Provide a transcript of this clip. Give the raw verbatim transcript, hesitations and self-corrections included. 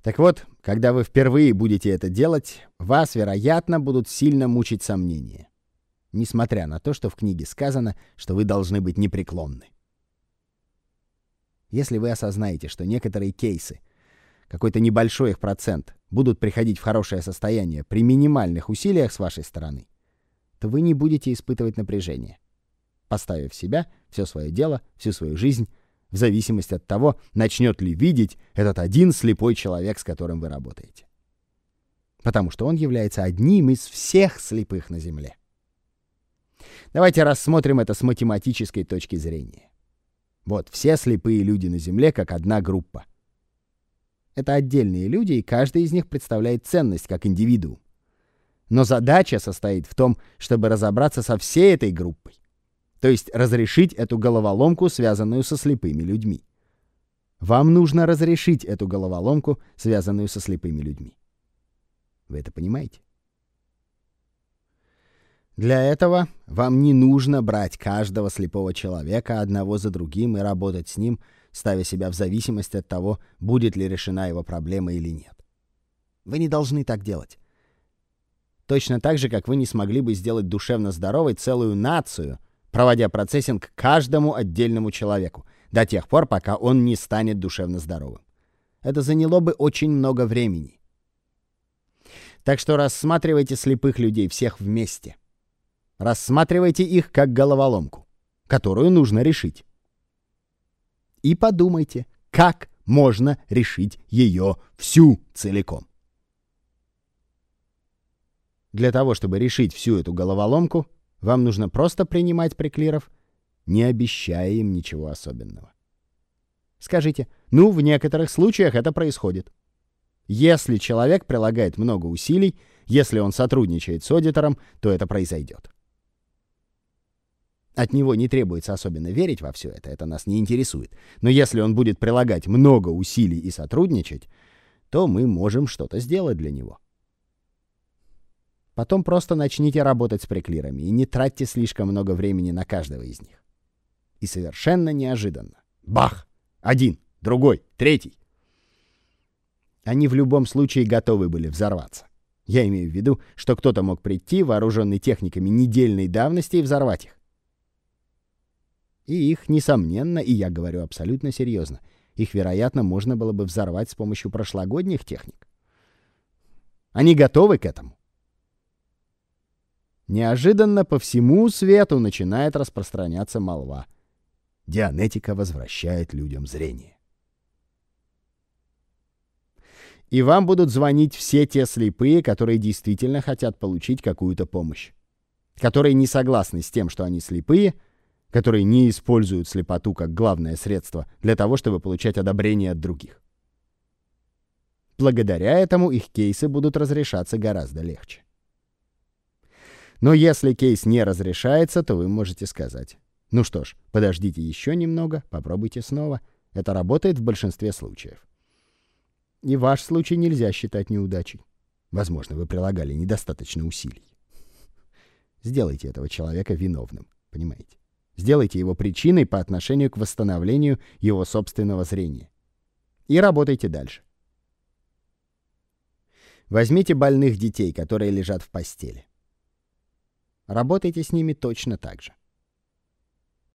Так вот, когда вы впервые будете это делать, вас, вероятно, будут сильно мучить сомнения. Несмотря на то, что в книге сказано, что вы должны быть непреклонны. Если вы осознаете, что некоторые кейсы, какой-то небольшой их процент, будут приходить в хорошее состояние при минимальных усилиях с вашей стороны, то вы не будете испытывать напряжение, поставив себя, все свое дело, всю свою жизнь, в зависимости от того, начнет ли видеть этот один слепой человек, с которым вы работаете. Потому что он является одним из всех слепых на Земле. Давайте рассмотрим это с математической точки зрения. Вот, все слепые люди на Земле как одна группа. Это отдельные люди, и каждый из них представляет ценность как индивидуум. Но задача состоит в том, чтобы разобраться со всей этой группой. То есть разрешить эту головоломку, связанную со слепыми людьми. Вам нужно разрешить эту головоломку, связанную со слепыми людьми. Вы это понимаете? Для этого вам не нужно брать каждого слепого человека одного за другим и работать с ним, ставя себя в зависимость от того, будет ли решена его проблема или нет. Вы не должны так делать. Точно так же, как вы не смогли бы сделать душевно здоровой целую нацию, проводя процессинг каждому отдельному человеку, до тех пор, пока он не станет душевно здоровым. Это заняло бы очень много времени. Так что рассматривайте слепых людей всех вместе. Рассматривайте их как головоломку, которую нужно решить. И подумайте, как можно решить ее всю целиком. Для того, чтобы решить всю эту головоломку, вам нужно просто принимать приклиров, не обещая им ничего особенного. Скажите, ну, в некоторых случаях это происходит. Если человек прилагает много усилий, если он сотрудничает с аудитором, то это произойдет. От него не требуется особенно верить во все это, это нас не интересует. Но если он будет прилагать много усилий и сотрудничать, то мы можем что-то сделать для него. Потом просто начните работать с приклирами и не тратьте слишком много времени на каждого из них. И совершенно неожиданно. Бах! Один, другой, третий. Они в любом случае готовы были взорваться. Я имею в виду, что кто-то мог прийти, вооруженный техниками недельной давности, и взорвать их. И их, несомненно, и я говорю абсолютно серьезно, их, вероятно, можно было бы взорвать с помощью прошлогодних техник. Они готовы к этому. Неожиданно по всему свету начинает распространяться молва. Дианетика возвращает людям зрение. И вам будут звонить все те слепые, которые действительно хотят получить какую-то помощь, которые не согласны с тем, что они слепые, которые не используют слепоту как главное средство для того, чтобы получать одобрение от других. Благодаря этому их кейсы будут разрешаться гораздо легче. Но если кейс не разрешается, то вы можете сказать: ну что ж, подождите еще немного, попробуйте снова. Это работает в большинстве случаев. И ваш случай нельзя считать неудачей. Возможно, вы прилагали недостаточно усилий. Сделайте этого человека виновным, понимаете? Сделайте его причиной по отношению к восстановлению его собственного зрения. И работайте дальше. Возьмите больных детей, которые лежат в постели. Работайте с ними точно так же.